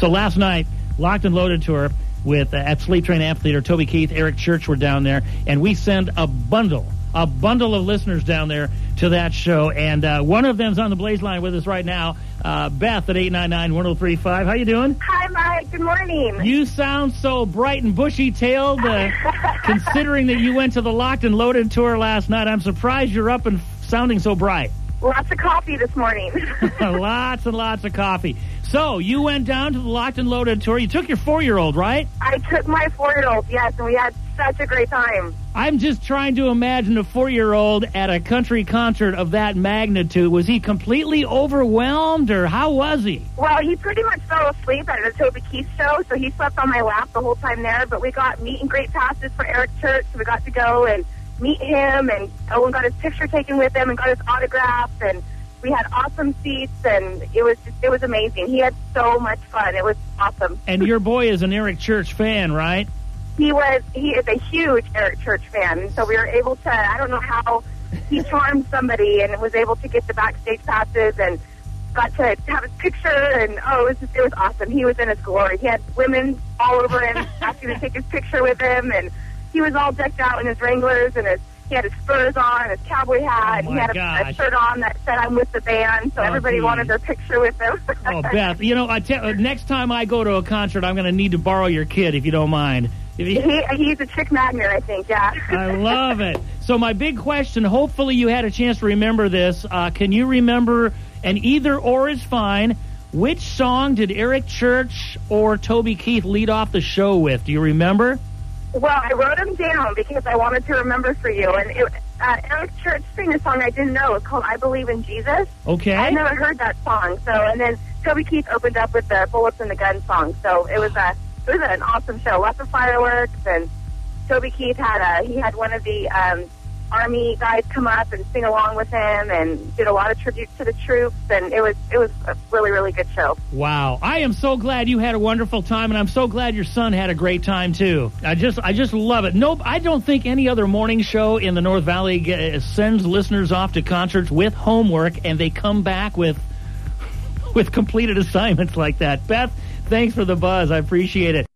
So last night, Locked and Loaded tour with at Sleep Train Amphitheater. Toby Keith, Eric Church were down there, and we send a bundle of listeners down there to that show. And one of them's on the Blaze line with us right now, Beth at 899-1035. How you doing? Hi, Mike. Good morning. You sound so bright and bushy-tailed, considering that you went to the Locked and Loaded tour last night. I'm surprised you're up and sounding so bright. Lots of coffee this morning. Lots and lots of coffee. So, you went down to the Locked and Loaded tour. You took your 4-year-old, right? I took my 4-year-old, yes, and we had such a great time. I'm just trying to imagine a 4-year-old at a country concert of that magnitude. Was he completely overwhelmed, or how was he? Well, he pretty much fell asleep at the Toby Keith show, so he slept on my lap the whole time there. But we got meet and greet passes for Eric Church, so we got to go and meet him, and Owen got his picture taken with him and got his autograph, and we had awesome seats, and it was amazing. He had so much fun. It was awesome. And your boy is an Eric Church fan, right? He is a huge Eric Church fan, and so we were able to, I don't know how he charmed somebody and was able to get the backstage passes and got to have his picture, and it was awesome. He was in his glory. He had women all over him asking to take his picture with him, and he was all decked out in his Wranglers, and he had his spurs on, his cowboy hat, and he had a shirt on that said, "I'm with the band," so everybody wanted their picture with him. Oh, Beth, next time I go to a concert, I'm going to need to borrow your kid, if you don't mind. He's a chick magnet, I think, yeah. I love it. So my big question, hopefully you had a chance to remember this. Can you remember, and either or is fine, which song did Eric Church or Toby Keith lead off the show with? Do you remember? Well, I wrote them down because I wanted to remember for you. And Eric Church sang a song I didn't know. It's called "I Believe in Jesus." Okay. I never heard that song. So, and then Toby Keith opened up with the "Bullets in the Gun" song. So it was an awesome show. Lots of fireworks, and Toby Keith had one of the Army guys come up and sing along with him, and did a lot of tributes to the troops, and it was a really, really good show. Wow. I am so glad you had a wonderful time, and I'm so glad your son had a great time too. I just love it. Nope, I don't think any other morning show in the North Valley sends listeners off to concerts with homework, and they come back with completed assignments like that. Beth, thanks for the buzz. I appreciate it.